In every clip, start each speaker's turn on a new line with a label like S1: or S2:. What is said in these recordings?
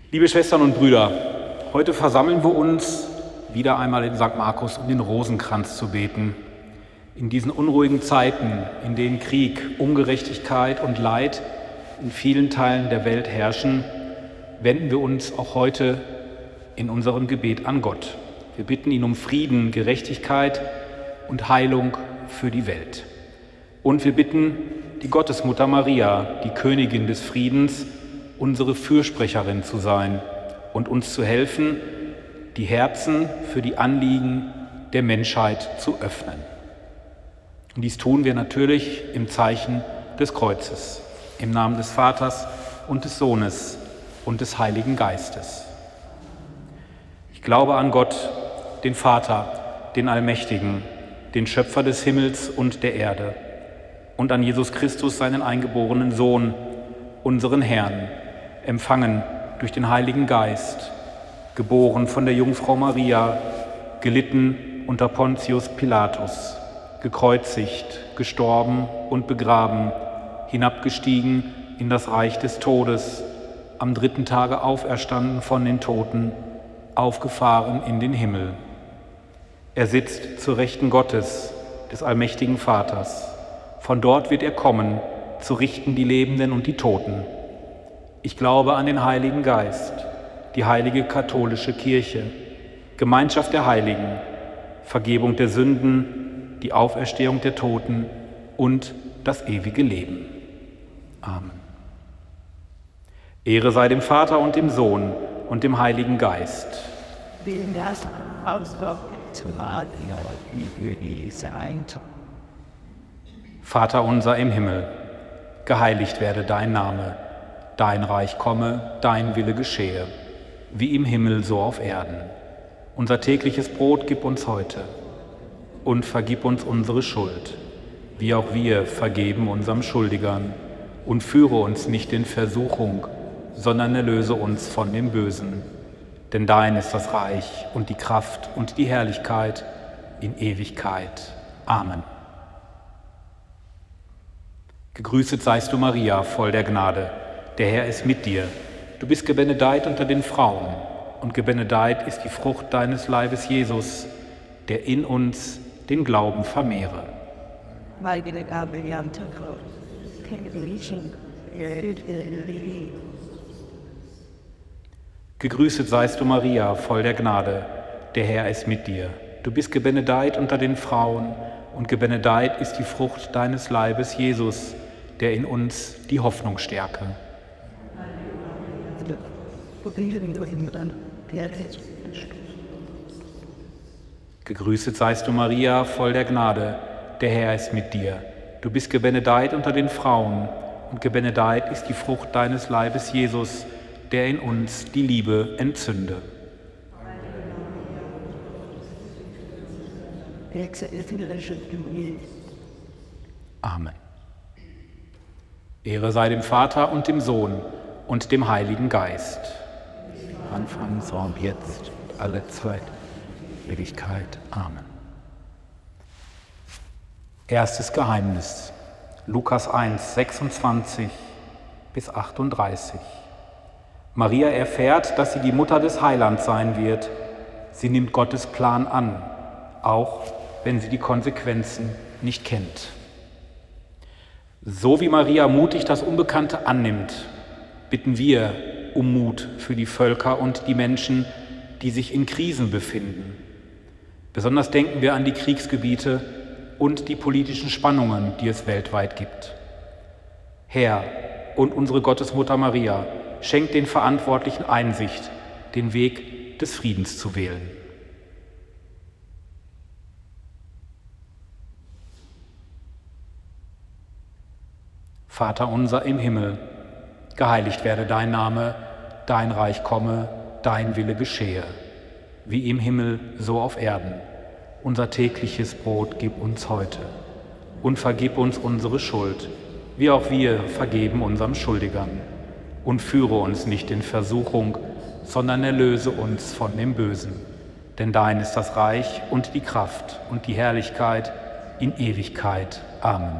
S1: Liebe Schwestern und Brüder, heute versammeln wir uns wieder einmal in St. Markus, um den Rosenkranz zu beten. In diesen unruhigen Zeiten, in denen Krieg, Ungerechtigkeit und Leid in vielen Teilen der Welt herrschen, wenden wir uns auch heute in unserem Gebet an Gott. Wir bitten ihn um Frieden, Gerechtigkeit und Heilung für die Welt. Und wir bitten die Gottesmutter Maria, die Königin des Friedens, unsere Fürsprecherin zu sein und uns zu helfen, die Herzen für die Anliegen der Menschheit zu öffnen. Und dies tun wir natürlich im Zeichen des Kreuzes, im Namen des Vaters und des Sohnes und des Heiligen Geistes. Ich glaube an Gott, den Vater, den Allmächtigen, den Schöpfer des Himmels und der Erde, und an Jesus Christus, seinen eingeborenen Sohn, unseren Herrn, empfangen durch den Heiligen Geist, geboren von der Jungfrau Maria, gelitten unter Pontius Pilatus, gekreuzigt, gestorben und begraben, hinabgestiegen in das Reich des Todes, am 3. Tage auferstanden von den Toten, aufgefahren in den Himmel. Er sitzt zur Rechten Gottes, des allmächtigen Vaters. Von dort wird er kommen, zu richten die Lebenden und die Toten. Ich glaube an den Heiligen Geist, die heilige katholische Kirche, Gemeinschaft der Heiligen, Vergebung der Sünden, die Auferstehung der Toten und das ewige Leben. Amen. Ehre sei dem Vater und dem Sohn und dem Heiligen Geist. Vater unser im Himmel, geheiligt werde dein Name, dein Reich komme, dein Wille geschehe, wie im Himmel so auf Erden. Unser tägliches Brot gib uns heute und vergib uns unsere Schuld, wie auch wir vergeben unseren Schuldigern, und führe uns nicht in Versuchung, sondern erlöse uns von dem Bösen. Denn dein ist das Reich und die Kraft und die Herrlichkeit in Ewigkeit. Amen. Gegrüßet seist du, Maria, voll der Gnade. Der Herr ist mit dir. Du bist gebenedeit unter den Frauen, und gebenedeit ist die Frucht deines Leibes, Jesus, der in uns den Glauben vermehre. Gegrüßet seist du, Maria, voll der Gnade. Der Herr ist mit dir. Du bist gebenedeit unter den Frauen, und gebenedeit ist die Frucht deines Leibes, Jesus, der in uns die Hoffnung stärke. Gegrüßet seist du, Maria, voll der Gnade. Der Herr ist mit dir. Du bist gebenedeit unter den Frauen, und gebenedeit ist die Frucht deines Leibes, Jesus, der in uns die Liebe entzünde. Amen. Ehre sei dem Vater und dem Sohn und dem Heiligen Geist.
S2: Anfang, so und jetzt, alle Zeit, Ewigkeit. Amen.
S1: Erstes Geheimnis. Lukas 1, 26 bis 38. Maria erfährt, dass sie die Mutter des Heilands sein wird. Sie nimmt Gottes Plan an, auch wenn sie die Konsequenzen nicht kennt. So wie Maria mutig das Unbekannte annimmt, bitten wir um Mut für die Völker und die Menschen, die sich in Krisen befinden. Besonders denken wir an die Kriegsgebiete und die politischen Spannungen, die es weltweit gibt. Herr und unsere Gottesmutter Maria, schenkt den Verantwortlichen Einsicht, den Weg des Friedens zu wählen. Vater unser im Himmel, geheiligt werde dein Name, dein Reich komme, dein Wille geschehe, wie im Himmel so auf Erden. Unser tägliches Brot gib uns heute und vergib uns unsere Schuld, wie auch wir vergeben unseren Schuldigern. Und führe uns nicht in Versuchung, sondern erlöse uns von dem Bösen. Denn dein ist das Reich und die Kraft und die Herrlichkeit in Ewigkeit. Amen.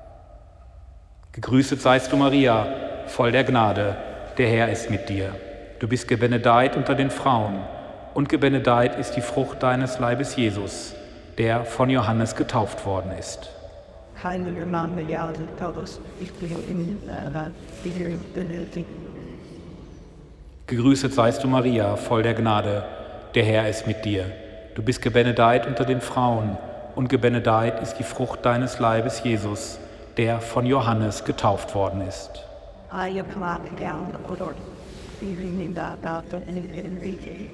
S1: Gegrüßet seist du, Maria, voll der Gnade, der Herr ist mit dir. Du bist gebenedeit unter den Frauen, und gebenedeit ist die Frucht deines Leibes, Jesus, der von Johannes getauft worden ist.
S3: Heilige Maria, Taurus, ich bin in die benötigt.
S1: Gegrüßet seist du, Maria, voll der Gnade, der Herr ist mit dir. Du bist gebenedeit unter den Frauen, und gebenedeit ist die Frucht deines Leibes, Jesus, der von Johannes getauft worden ist.
S3: Heilige Maria, Taurus, ich bin in die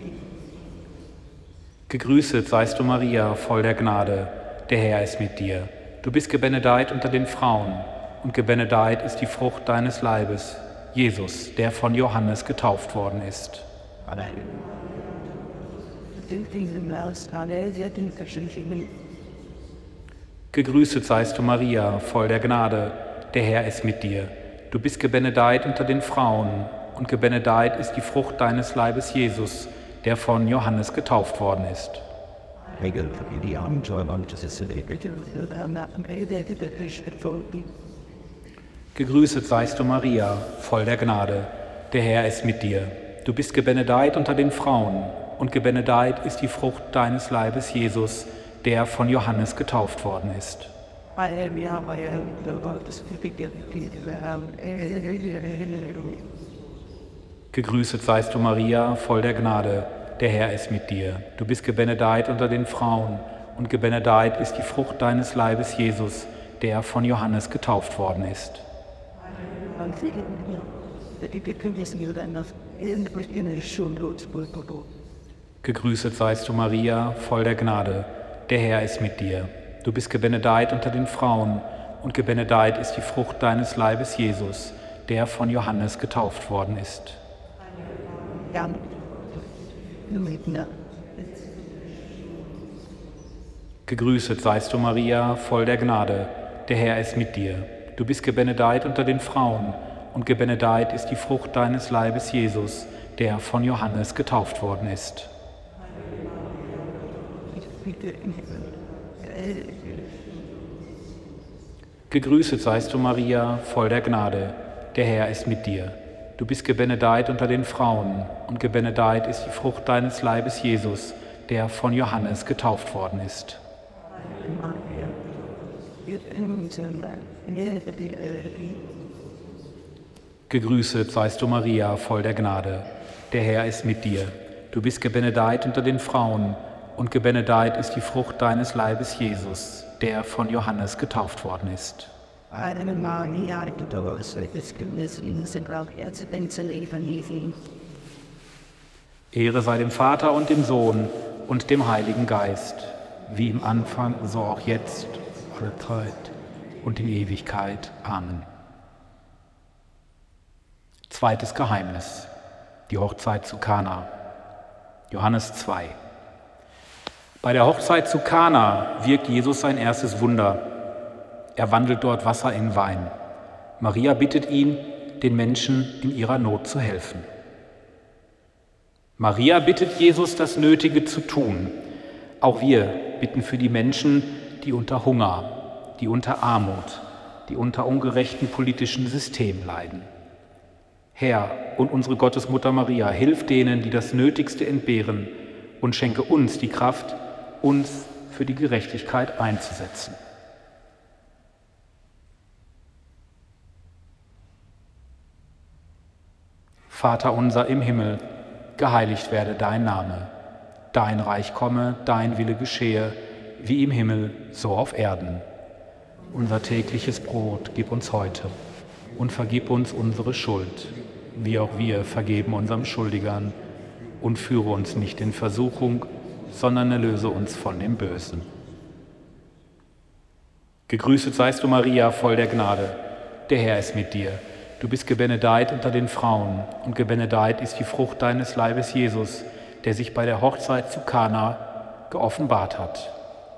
S1: Gegrüßet seist du, Maria, voll der Gnade, der Herr ist mit dir. Du bist gebenedeit unter den Frauen, und gebenedeit ist die Frucht deines Leibes, Jesus, der von Johannes getauft worden ist. Gegrüßet seist du, Maria, voll der Gnade, der Herr ist mit dir. Du bist gebenedeit unter den Frauen, und gebenedeit ist die Frucht deines Leibes, Jesus, der von Johannes getauft worden ist. Gegrüßet seist du, Maria, voll der Gnade, der Herr ist mit dir. Du bist gebenedeit unter den Frauen, und gebenedeit ist die Frucht deines Leibes, Jesus, der von Johannes getauft worden ist. Gegrüßet seist du, Maria, voll der Gnade, der Herr ist mit dir. Du bist gebenedeit unter den Frauen, und gebenedeit ist die Frucht deines Leibes, Jesus, der von Johannes getauft worden ist. Gegrüßet seist du, Maria, voll der Gnade, der Herr ist mit dir. Du bist gebenedeit unter den Frauen, und gebenedeit ist die Frucht deines Leibes, Jesus, der von Johannes getauft worden ist. Gegrüßet seist du, Maria, voll der Gnade, der Herr ist mit dir. Du bist gebenedeit unter den Frauen, und gebenedeit ist die Frucht deines Leibes, Jesus, der von Johannes getauft worden ist. Gegrüßet seist du, Maria, voll der Gnade, der Herr ist mit dir. Du bist gebenedeit unter den Frauen, und gebenedeit ist die Frucht deines Leibes, Jesus, der von Johannes getauft worden ist. Gegrüßet seist du, Maria, voll der Gnade, der Herr ist mit dir. Du bist gebenedeit unter den Frauen, und gebenedeit ist die Frucht deines Leibes, Jesus, der von Johannes getauft worden ist. Ehre sei dem Vater und dem Sohn und dem Heiligen Geist, wie im Anfang, so auch jetzt, alle Zeit und in Ewigkeit. Amen. Zweites Geheimnis, die Hochzeit zu Kana. Johannes 2. Bei der Hochzeit zu Kana wirkt Jesus sein erstes Wunder. Er wandelt dort Wasser in Wein. Maria bittet ihn, den Menschen in ihrer Not zu helfen. Maria bittet Jesus, das Nötige zu tun. Auch wir bitten für die Menschen, die unter Hunger, die unter Armut, die unter ungerechten politischen Systemen leiden. Herr und unsere Gottesmutter Maria, hilf denen, die das Nötigste entbehren, und schenke uns die Kraft, uns für die Gerechtigkeit einzusetzen. Vater unser im Himmel, geheiligt werde dein Name. Dein Reich komme, dein Wille geschehe, wie im Himmel, so auf Erden. Unser tägliches Brot gib uns heute und vergib uns unsere Schuld, wie auch wir vergeben unseren Schuldigern. Und führe uns nicht in Versuchung, sondern erlöse uns von dem Bösen. Gegrüßet seist du, Maria, voll der Gnade. Der Herr ist mit dir. Du bist gebenedeit unter den Frauen, und gebenedeit ist die Frucht deines Leibes, Jesus, der sich bei der Hochzeit zu Kana geoffenbart hat.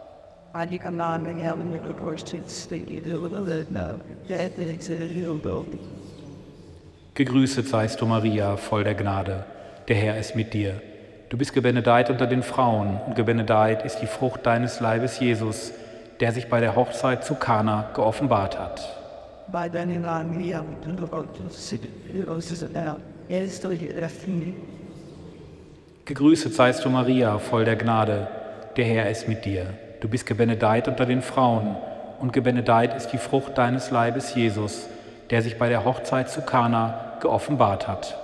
S1: Gegrüßet seist du, Maria, voll der Gnade. Der Herr ist mit dir. Du bist gebenedeit unter den Frauen, und gebenedeit ist die Frucht deines Leibes, Jesus, der sich bei der Hochzeit zu Kana geoffenbart hat.
S3: er ist durch die Öffnung.
S1: Gegrüßet seist du, Maria, voll der Gnade, der Herr ist mit dir. Du bist gebenedeit unter den Frauen, und gebenedeit ist die Frucht deines Leibes, Jesus, der sich bei der Hochzeit zu Kana geoffenbart hat.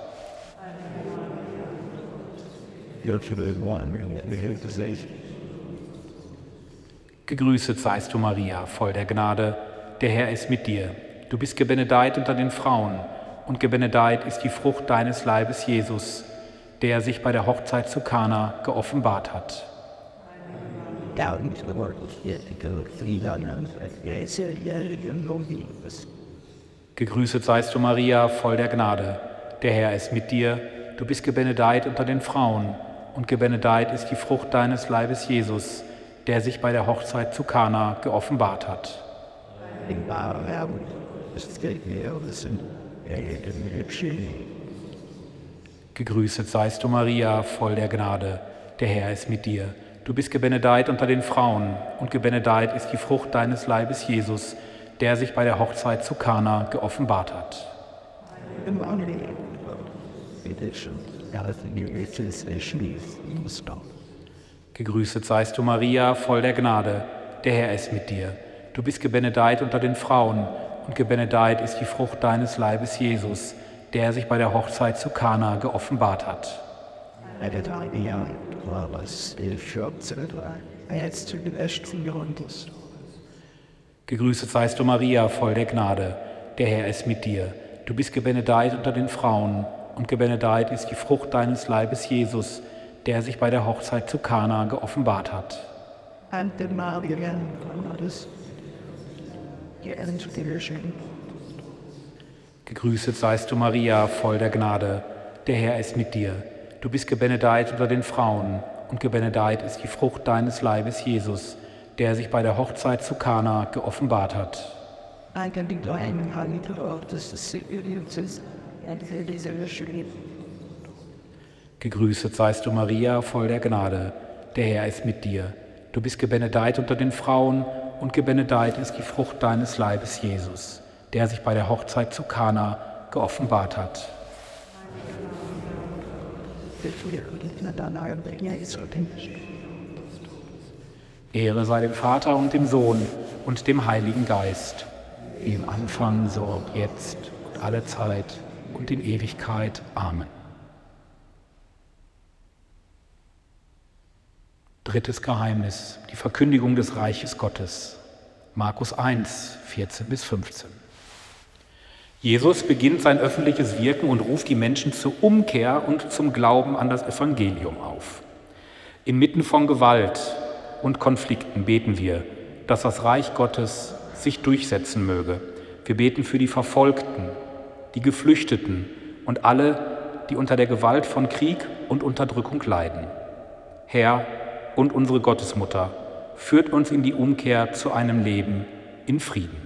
S1: Gegrüßet seist du, Maria, voll der Gnade, der Herr ist mit dir. Du bist gebenedeit unter den Frauen, und gebenedeit ist die Frucht deines Leibes, Jesus, der sich bei der Hochzeit zu Kana geoffenbart hat. Gegrüßet seist du, Maria, voll der Gnade, der Herr ist mit dir. Du bist gebenedeit unter den Frauen, und gebenedeit ist die Frucht deines Leibes, Jesus, der sich bei der Hochzeit zu Kana geoffenbart hat. Gegrüßet seist du, Maria, voll der Gnade, der Herr ist mit dir. Du bist gebenedeit unter den Frauen, und gebenedeit ist die Frucht deines Leibes, Jesus, der sich bei der Hochzeit zu Kana geoffenbart hat. Gegrüßet seist du, Maria, voll der Gnade, der Herr ist mit dir. Du bist gebenedeit unter den Frauen, und gebenedeit ist die Frucht deines Leibes, Jesus, der sich bei der Hochzeit zu Kana geoffenbart hat. Gegrüßet seist du, Maria, voll der Gnade, der Herr ist mit dir. Du bist gebenedeit unter den Frauen, und gebenedeit ist die Frucht deines Leibes, Jesus, der sich bei der Hochzeit zu Kana geoffenbart hat. Gegrüßet seist du, Maria, voll der Gnade, der Herr ist mit dir. Du bist gebenedeit unter den Frauen, und gebenedeit ist die Frucht deines Leibes, Jesus, der sich bei der Hochzeit zu Kana geoffenbart hat. Gegrüßet seist du, Maria, voll der Gnade, der Herr ist mit dir. Du bist gebenedeit unter den Frauen, und gebenedeit ist die Frucht deines Leibes, Jesus, der sich bei der Hochzeit zu Kana geoffenbart hat. Ehre sei dem Vater und dem Sohn und dem Heiligen Geist, wie im Anfang, so auch jetzt und alle Zeit und in Ewigkeit. Amen. Drittes Geheimnis, die Verkündigung des Reiches Gottes. Markus 1, 14-15. Jesus beginnt sein öffentliches Wirken und ruft die Menschen zur Umkehr und zum Glauben an das Evangelium auf. Inmitten von Gewalt und Konflikten beten wir, dass das Reich Gottes sich durchsetzen möge. Wir beten für die Verfolgten, die Geflüchteten und alle, die unter der Gewalt von Krieg und Unterdrückung leiden. Herr und unsere Gottesmutter, führt uns in die Umkehr zu einem Leben in Frieden.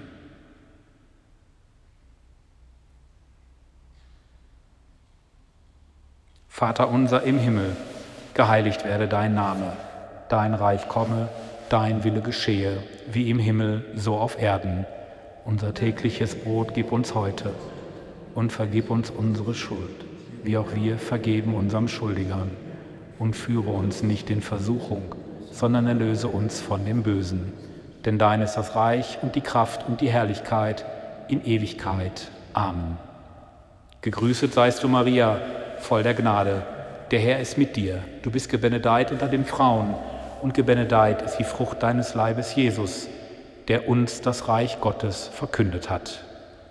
S1: Vater unser im Himmel, geheiligt werde dein Name, dein Reich komme, dein Wille geschehe, wie im Himmel, so auf Erden. Unser tägliches Brot gib uns heute und vergib uns unsere Schuld, wie auch wir vergeben unseren Schuldigern. Und führe uns nicht in Versuchung, sondern erlöse uns von dem Bösen. Denn dein ist das Reich und die Kraft und die Herrlichkeit in Ewigkeit. Amen. Gegrüßet seist du, Maria, voll der Gnade. Der Herr ist mit dir. Du bist gebenedeit unter den Frauen, und gebenedeit ist die Frucht deines Leibes, Jesus, der uns das Reich Gottes verkündet hat.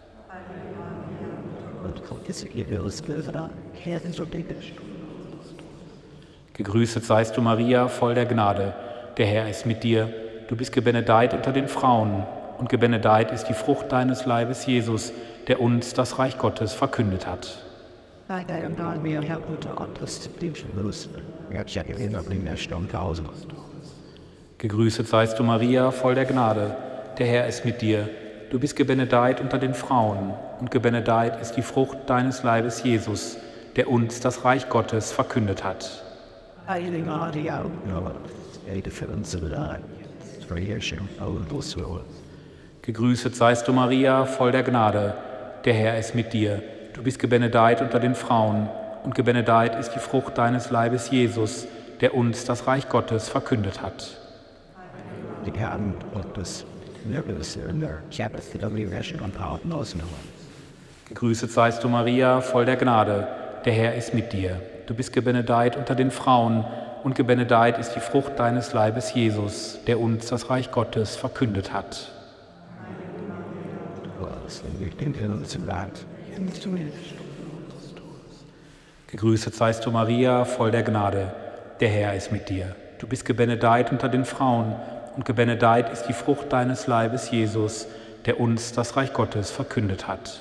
S1: Gegrüßet seist du, Maria, voll der Gnade. Der Herr ist mit dir. Du bist gebenedeit unter den Frauen, und gebenedeit ist die Frucht deines Leibes, Jesus, der uns das Reich Gottes verkündet hat. Gegrüßet seist du, Maria, voll der Gnade. Der Herr ist mit dir. Du bist gebenedeit unter den Frauen, und gebenedeit ist die Frucht deines Leibes, Jesus, der uns das Reich Gottes verkündet hat. Gegrüßet seist du, Maria, voll der Gnade. Der Herr ist mit dir. Du bist gebenedeit unter den Frauen, und gebenedeit ist die Frucht deines Leibes, Jesus, der uns das Reich Gottes verkündet hat.
S2: Die Herren Gottes,
S1: Gegrüßet seist du, Maria, voll der Gnade, der Herr ist mit dir. Du bist gebenedeit unter den Frauen, und gebenedeit ist die Frucht deines Leibes, Jesus, der uns das Reich Gottes verkündet hat. Gegrüßet seist du, Maria, voll der Gnade, der Herr ist mit dir. Du bist gebenedeit unter den Frauen, und gebenedeit ist die Frucht deines Leibes, Jesus, der uns das Reich Gottes verkündet hat.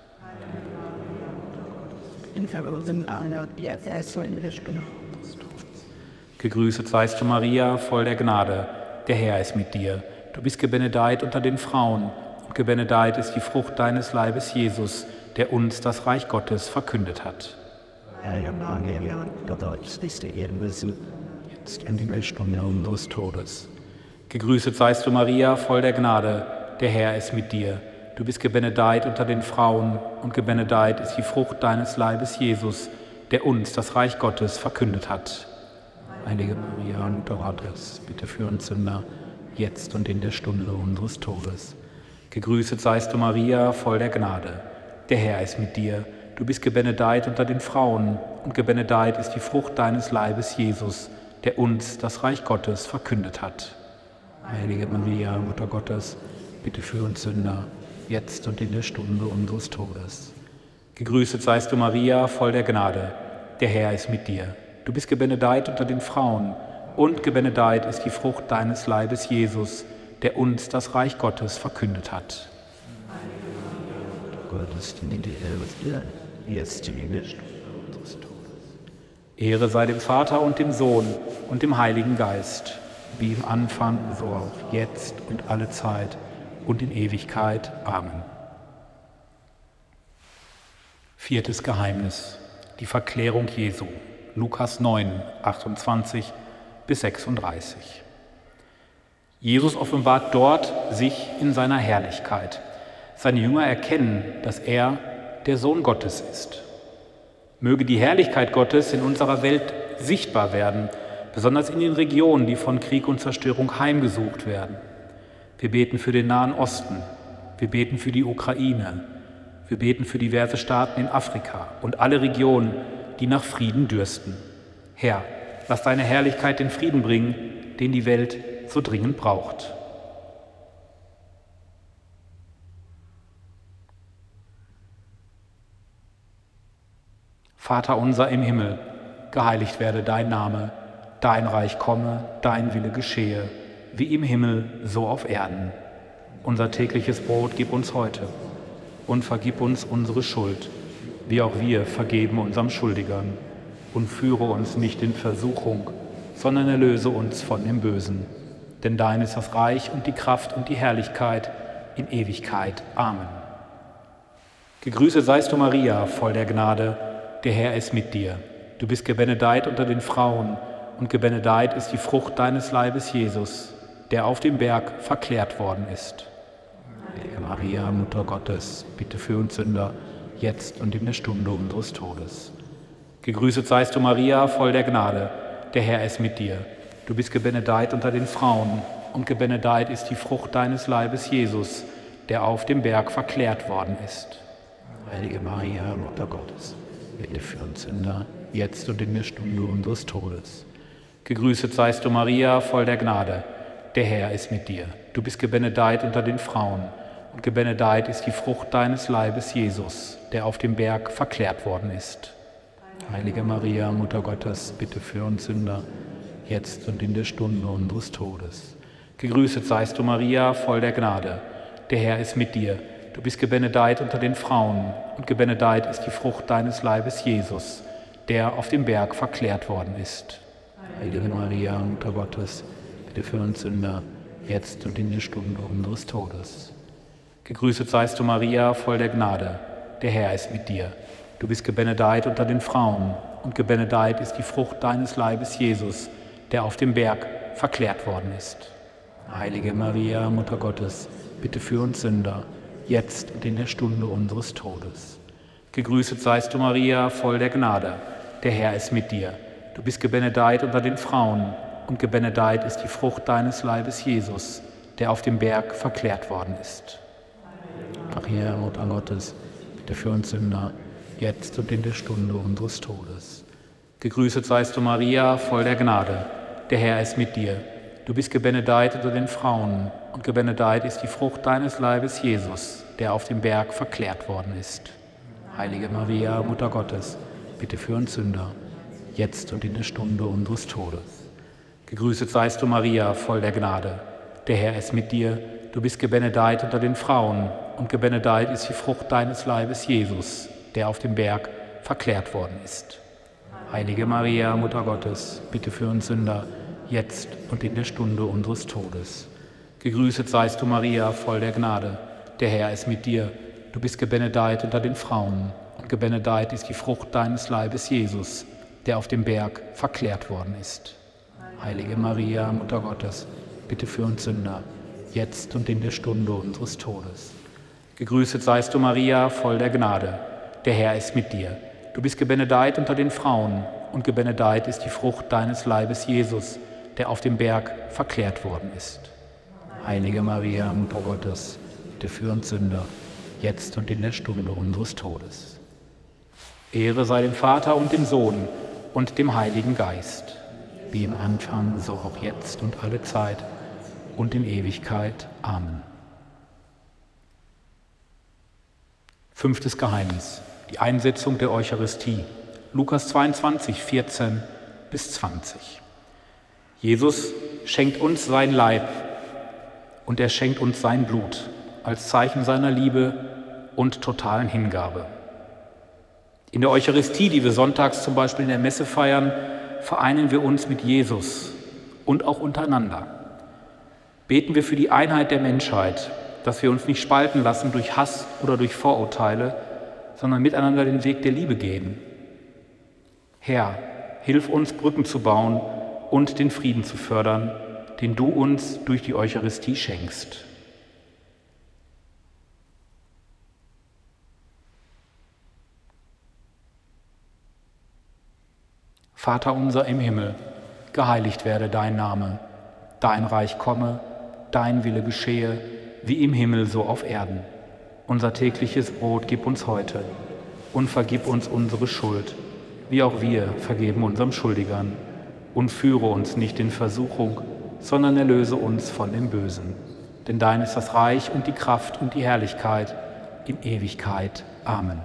S1: Gegrüßet seist du, Maria, voll der Gnade, der Herr ist mit dir. Du bist gebenedeit unter den Frauen, und gebenedeit ist die Frucht deines Leibes, Jesus, der uns das Reich Gottes verkündet hat.
S2: Jetzt in die Stunde unseres Todes.
S1: Gegrüßet seist du, Maria, voll der Gnade, der Herr ist mit dir. Du bist gebenedeit unter den Frauen, und gebenedeit ist die Frucht deines Leibes, Jesus, der uns das Reich Gottes verkündet hat.
S2: Heilige Maria, Mutter Gottes, bitte für uns Sünder, jetzt und in der Stunde unseres Todes.
S1: Gegrüßet seist du, Maria, voll der Gnade, der Herr ist mit dir. Du bist gebenedeit unter den Frauen, und gebenedeit ist die Frucht deines Leibes, Jesus, der uns das Reich Gottes verkündet hat.
S2: Heilige Maria, Mutter Gottes, bitte für uns Sünder, jetzt und in der Stunde unseres Todes.
S1: Gegrüßet seist du, Maria, voll der Gnade, der Herr ist mit dir. Du bist gebenedeit unter den Frauen, und gebenedeit ist die Frucht deines Leibes, Jesus, der uns das Reich Gottes verkündet hat.
S2: Gottes, in die Ewigkeit, jetzt in der Stunde unseres Todes.
S1: Ehre sei dem Vater und dem Sohn und dem Heiligen Geist, wie im Anfang, so auch jetzt und alle Zeit und in Ewigkeit. Amen. Viertes Geheimnis, die Verklärung Jesu. Lukas 9, 28 bis 36. Jesus offenbart dort sich in seiner Herrlichkeit. Seine Jünger erkennen, dass er der Sohn Gottes ist. Möge die Herrlichkeit Gottes in unserer Welt sichtbar werden, besonders in den Regionen, die von Krieg und Zerstörung heimgesucht werden. Wir beten für den Nahen Osten, wir beten für die Ukraine, wir beten für diverse Staaten in Afrika und alle Regionen, die nach Frieden dürsten. Herr, lass deine Herrlichkeit den Frieden bringen, den die Welt so dringend braucht. Vater unser im Himmel, geheiligt werde dein Name, dein Reich komme, dein Wille geschehe, wie im Himmel, so auf Erden. Unser tägliches Brot gib uns heute und vergib uns unsere Schuld, wie auch wir vergeben unseren Schuldigern. Und führe uns nicht in Versuchung, sondern erlöse uns von dem Bösen. Denn dein ist das Reich und die Kraft und die Herrlichkeit in Ewigkeit. Amen. Gegrüßet seist du, Maria, voll der Gnade, der Herr ist mit dir. Du bist gebenedeit unter den Frauen, und gebenedeit ist die Frucht deines Leibes, Jesus, der auf dem Berg verklärt worden ist.
S2: Heilige Maria, Mutter Gottes, bitte für uns Sünder, jetzt und in der Stunde unseres Todes.
S1: Gegrüßet seist du, Maria, voll der Gnade, der Herr ist mit dir. Du bist gebenedeit unter den Frauen, und gebenedeit ist die Frucht deines Leibes, Jesus, der auf dem Berg verklärt worden ist.
S2: Heilige Maria, Mutter Gottes, bitte für uns Sünder, jetzt und in der Stunde unseres Todes.
S1: Gegrüßet seist du, Maria, voll der Gnade, der Herr ist mit dir. Du bist gebenedeit unter den Frauen, und gebenedeit ist die Frucht deines Leibes, Jesus, der auf dem Berg verklärt worden ist.
S2: Heilige Maria, Mutter Gottes, bitte für uns Sünder, jetzt und in der Stunde unseres Todes.
S1: Gegrüßet seist du, Maria, voll der Gnade, der Herr ist mit dir. Du bist gebenedeit unter den Frauen, und gebenedeit ist die Frucht deines Leibes, Jesus, der auf dem Berg verklärt worden ist.
S2: Heilige Maria, Mutter Gottes, bitte für uns Sünder, jetzt und in der Stunde unseres Todes.
S1: Gegrüßet seist du, Maria, voll der Gnade, der Herr ist mit dir. Du bist gebenedeit unter den Frauen, und gebenedeit ist die Frucht deines Leibes, Jesus, der auf dem Berg verklärt worden ist.
S2: Heilige Maria, Mutter Gottes, bitte für uns Sünder, jetzt und in der Stunde unseres Todes.
S1: Gegrüßet seist du, Maria, voll der Gnade. Der Herr ist mit dir. Du bist gebenedeit unter den Frauen, und gebenedeit ist die Frucht deines Leibes, Jesus, der auf dem Berg verklärt worden ist.
S2: Maria, Mutter Gottes, bitte für uns Sünder, jetzt und in der Stunde unseres Todes.
S1: Gegrüßet seist du, Maria, voll der Gnade. Der Herr ist mit dir. Du bist gebenedeit unter den Frauen, und gebenedeit ist die Frucht deines Leibes, Jesus, der auf dem Berg verklärt worden ist.
S2: Heilige Maria, Mutter Gottes, bitte für uns Sünder, jetzt und in der Stunde unseres Todes.
S1: Gegrüßet seist du, Maria, voll der Gnade. Der Herr ist mit dir. Du bist gebenedeit unter den Frauen, und gebenedeit ist die Frucht deines Leibes, Jesus, der auf dem Berg verklärt worden ist.
S2: Heilige Maria, Mutter Gottes, bitte für uns Sünder, jetzt und in der Stunde unseres Todes.
S1: Gegrüßet seist du, Maria, voll der Gnade. Der Herr ist mit dir. Du bist gebenedeit unter den Frauen, und gebenedeit ist die Frucht deines Leibes, Jesus, der auf dem Berg verklärt worden ist.
S2: Heilige Maria, Mutter Gottes, bitte für uns Sünder, jetzt und in der Stunde unseres Todes.
S1: Gegrüßet seist du, Maria, voll der Gnade. Der Herr ist mit dir. Du bist gebenedeit unter den Frauen, und gebenedeit ist die Frucht deines Leibes, Jesus, der auf dem Berg verklärt worden ist.
S2: Heilige Maria, Mutter Gottes, bitte für uns Sünder, jetzt und in der Stunde unseres Todes.
S1: Ehre sei dem Vater und dem Sohn und dem Heiligen Geist,
S2: wie im Anfang, so auch jetzt und alle Zeit und in Ewigkeit. Amen.
S1: 5. Geheimnis, die Einsetzung der Eucharistie. Lukas 22, 14 bis 20. Jesus schenkt uns sein Leib und er schenkt uns sein Blut als Zeichen seiner Liebe und totalen Hingabe. In der Eucharistie, die wir sonntags zum Beispiel in der Messe feiern, vereinen wir uns mit Jesus und auch untereinander. Beten wir für die Einheit der Menschheit, dass wir uns nicht spalten lassen durch Hass oder durch Vorurteile, sondern miteinander den Weg der Liebe gehen. Herr, hilf uns, Brücken zu bauen und den Frieden zu fördern, den du uns durch die Eucharistie schenkst. Vater unser im Himmel, geheiligt werde dein Name, dein Reich komme, dein Wille geschehe, wie im Himmel so auf Erden. Unser tägliches Brot gib uns heute und vergib uns unsere Schuld, wie auch wir vergeben unserem Schuldigern. Und führe uns nicht in Versuchung, sondern erlöse uns von dem Bösen. Denn dein ist das Reich und die Kraft und die Herrlichkeit in Ewigkeit. Amen.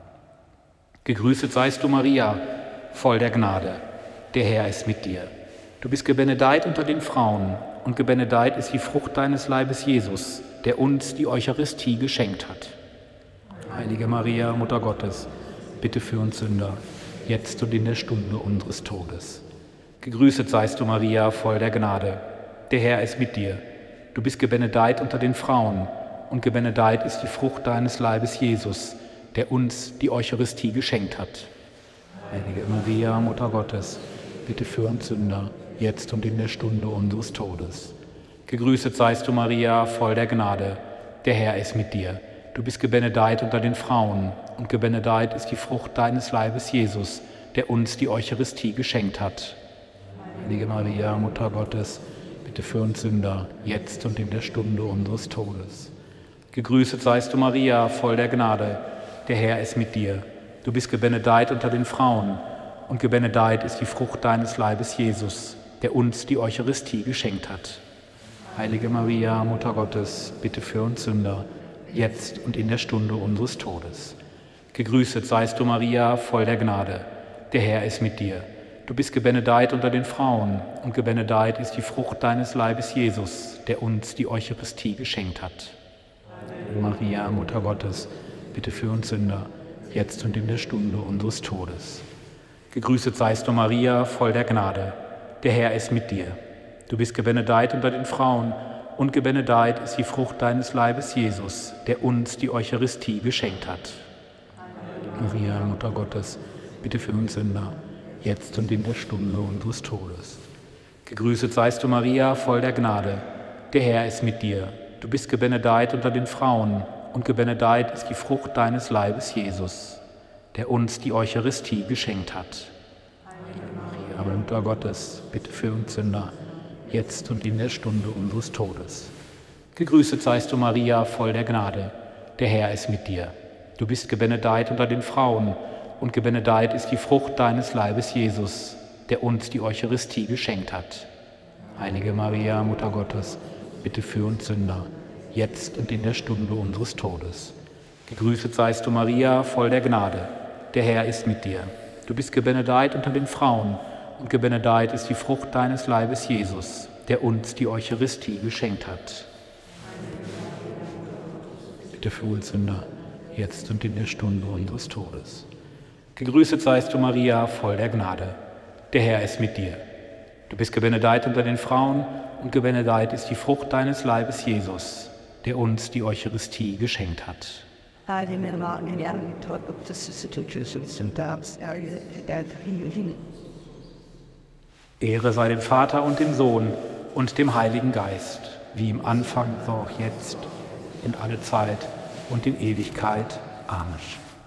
S1: Gegrüßet seist du, Maria, voll der Gnade. Der Herr ist mit dir. Du bist gebenedeit unter den Frauen, und gebenedeit ist die Frucht deines Leibes, Jesus, der uns die Eucharistie geschenkt hat.
S2: Heilige Maria, Mutter Gottes, bitte für uns Sünder, jetzt und in der Stunde unseres Todes.
S1: Gegrüßet seist du, Maria, voll der Gnade. Der Herr ist mit dir. Du bist gebenedeit unter den Frauen, und gebenedeit ist die Frucht deines Leibes, Jesus, der uns die Eucharistie geschenkt hat.
S2: Heilige Maria, Mutter Gottes, bitte für uns Sünder, jetzt und in der Stunde unseres Todes.
S1: Gegrüßet seist du, Maria, voll der Gnade. Der Herr ist mit dir. Du bist gebenedeit unter den Frauen, und gebenedeit ist die Frucht deines Leibes, Jesus, der uns die Eucharistie geschenkt hat.
S2: Heilige Maria, Mutter Gottes, bitte für uns Sünder, jetzt und in der Stunde unseres Todes.
S1: Gegrüßet seist du, Maria, voll der Gnade. Der Herr ist mit dir. Du bist gebenedeit unter den Frauen, und gebenedeit ist die Frucht deines Leibes, Jesus, der uns die Eucharistie geschenkt hat.
S2: Heilige Maria, Mutter Gottes, bitte für uns Sünder, jetzt und in der Stunde unseres Todes.
S1: Gegrüßet seist du, Maria, voll der Gnade. Der Herr ist mit dir. Du bist gebenedeit unter den Frauen, und gebenedeit ist die Frucht deines Leibes, Jesus, der uns die Eucharistie geschenkt hat.
S2: Heilige Maria, Mutter Gottes, bitte für uns Sünder, jetzt und in der Stunde unseres Todes.
S1: Gegrüßet seist du, Maria, voll der Gnade. Der Herr ist mit dir. Du bist gebenedeit unter den Frauen, und gebenedeit ist die Frucht deines Leibes, Jesus, der uns die Eucharistie geschenkt hat.
S2: Maria, Mutter Gottes, bitte für uns Sünder, jetzt und in der Stunde unseres Todes.
S1: Gegrüßet seist du, Maria, voll der Gnade. Der Herr ist mit dir. Du bist gebenedeit unter den Frauen, und gebenedeit ist die Frucht deines Leibes, Jesus. der uns die Eucharistie geschenkt hat.
S2: Maria, Mutter Gottes, bitte für uns Sünder, jetzt und in der Stunde unseres Todes.
S1: Gegrüßet seist du, Maria, voll der Gnade. Der Herr ist mit dir. Du bist gebenedeit unter den Frauen, und gebenedeit ist die Frucht deines Leibes, Jesus, der uns die Eucharistie geschenkt hat.
S2: Heilige Maria, Mutter Gottes, bitte für uns Sünder, jetzt und in der Stunde unseres Todes.
S1: Gegrüßet seist du, Maria, voll der Gnade. Der Herr ist mit dir. Du bist gebenedeit unter den Frauen, und gebenedeit ist die Frucht deines Leibes, Jesus, der uns die Eucharistie geschenkt hat.
S2: Bitte für uns Sünder, jetzt und in der Stunde unseres Todes.
S1: Gegrüßet seist du, Maria, voll der Gnade. Der Herr ist mit dir. Du bist gebenedeit unter den Frauen, und gebenedeit ist die Frucht deines Leibes, Jesus, der uns die Eucharistie geschenkt hat. Ehre sei dem Vater und dem Sohn und dem Heiligen Geist, wie im Anfang, so auch jetzt, in alle Zeit und in Ewigkeit. Amen.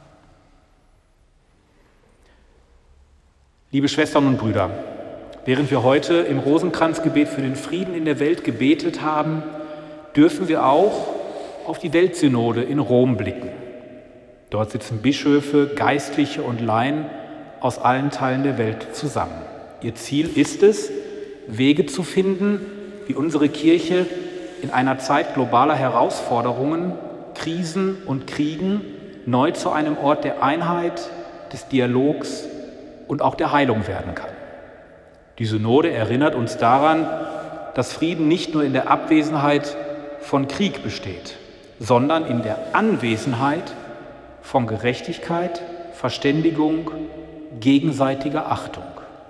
S1: Liebe Schwestern und Brüder, während wir heute im Rosenkranzgebet für den Frieden in der Welt gebetet haben, dürfen wir auch auf die Weltsynode in Rom blicken. Dort sitzen Bischöfe, Geistliche und Laien aus allen Teilen der Welt zusammen. Ihr Ziel ist es, Wege zu finden, wie unsere Kirche in einer Zeit globaler Herausforderungen, Krisen und Kriegen neu zu einem Ort der Einheit, des Dialogs und auch der Heilung werden kann. Die Synode erinnert uns daran, dass Frieden nicht nur in der Abwesenheit von Krieg besteht, sondern in der Anwesenheit von Gerechtigkeit, Verständigung, gegenseitiger Achtung.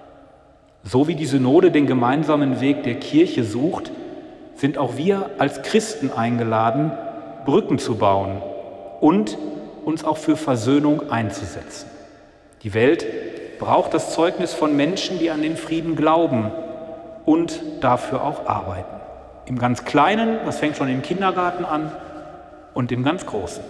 S1: So wie die Synode den gemeinsamen Weg der Kirche sucht, sind auch wir als Christen eingeladen, Brücken zu bauen und uns auch für Versöhnung einzusetzen. Die Welt braucht das Zeugnis von Menschen, die an den Frieden glauben und dafür auch arbeiten. Im ganz Kleinen, das fängt schon im Kindergarten an, und im ganz Großen.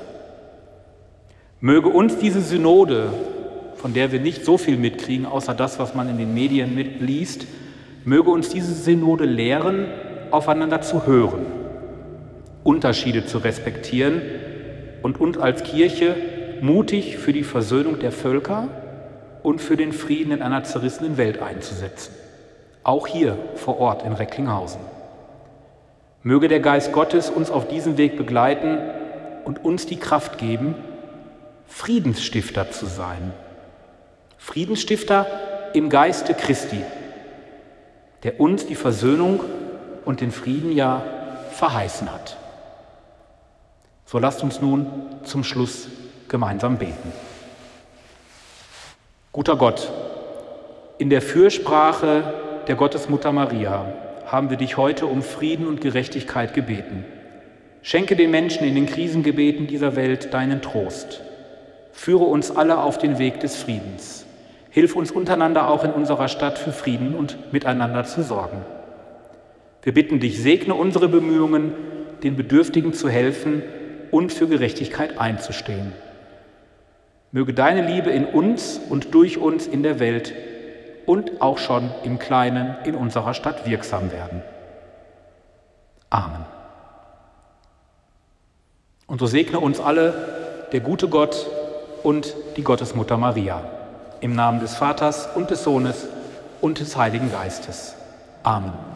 S1: Möge uns diese Synode, von der wir nicht so viel mitkriegen, außer das, was man in den Medien mitliest, möge uns diese Synode lehren, aufeinander zu hören, Unterschiede zu respektieren und uns als Kirche mutig für die Versöhnung der Völker und für den Frieden in einer zerrissenen Welt einzusetzen. Auch hier vor Ort in Recklinghausen. Möge der Geist Gottes uns auf diesem Weg begleiten und uns die Kraft geben, Friedensstifter zu sein. Friedensstifter im Geiste Christi, der uns die Versöhnung und den Frieden ja verheißen hat. So lasst uns nun zum Schluss gemeinsam beten. Guter Gott, in der Fürsprache der Gottesmutter Maria haben wir dich heute um Frieden und Gerechtigkeit gebeten. Schenke den Menschen in den Krisengebeten dieser Welt deinen Trost. Führe uns alle auf den Weg des Friedens. Hilf uns untereinander auch in unserer Stadt für Frieden und miteinander zu sorgen. Wir bitten dich, segne unsere Bemühungen, den Bedürftigen zu helfen und für Gerechtigkeit einzustehen. Möge deine Liebe in uns und durch uns in der Welt und auch schon im Kleinen in unserer Stadt wirksam werden. Amen. Und so segne uns alle der gute Gott und die Gottesmutter Maria. Im Namen des Vaters und des Sohnes und des Heiligen Geistes. Amen.